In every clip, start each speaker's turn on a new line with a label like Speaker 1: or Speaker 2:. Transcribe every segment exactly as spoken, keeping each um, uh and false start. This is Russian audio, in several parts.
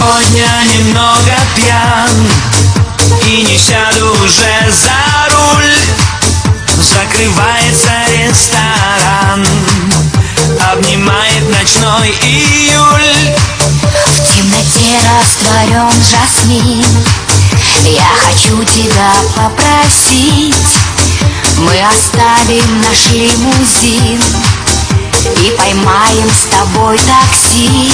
Speaker 1: сегодня немного пьян и не сяду уже за руль. Закрывается ресторан, обнимает ночной июль.
Speaker 2: В темноте растворен жасмин. Я хочу тебя попросить, мы оставим наш лимузин и поймаем с тобой такси.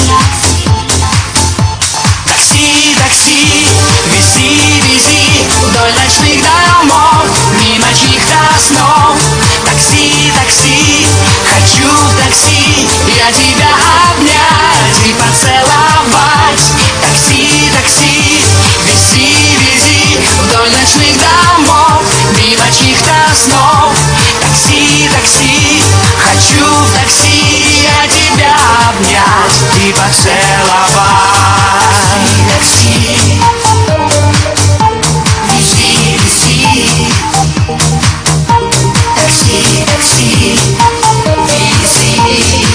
Speaker 1: Такси, такси, вези, вези вдоль ночных домов, мимо чьих-то снов. Такси, такси, хочу в такси я тебя обнять и поцеловать. Такси, такси, вези, вези вдоль ночных домов, мимо чьих-то снов. Такси, такси, хочу в такси я тебя обнять и поцеловать. Такси, вези, вези. Такси, такси, вези.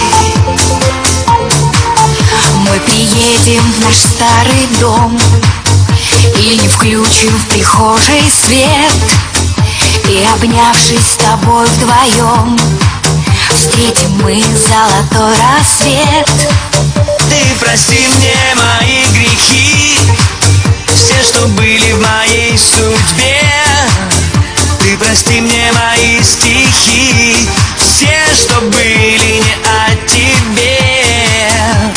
Speaker 2: Мы приедем в наш старый дом и не включим в прихожей свет. И, обнявшись с тобой вдвоем, встретим мы золотой рассвет.
Speaker 1: Ты прости мне мои грехи, все, что были в моей судьбе. Ты прости мне мои стихи, все, что были не о тебе.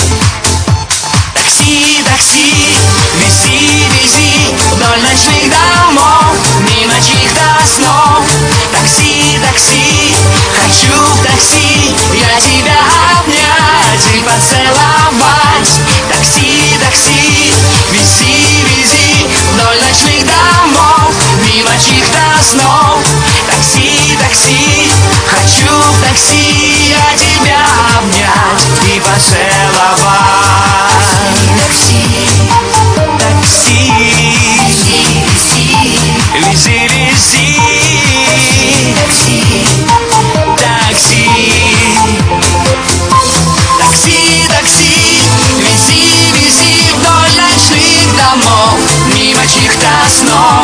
Speaker 1: Такси, такси, вези, вези вдоль ночных домов, мимо чьих-то снов. Такси, такси, хочу в такси я тебя обнять и поцеловать. Такси, такси, вези, вези вдоль ночных домов, мимо чьих-то снов. Такси, такси, хочу в такси я тебя обнять и поцеловать. Такси, такси,
Speaker 2: Вези, вези,
Speaker 1: вези, вези.
Speaker 2: такси.
Speaker 1: Такси, такси, такси, вези, вези вдоль ночных домов, мимо чьих-то снов.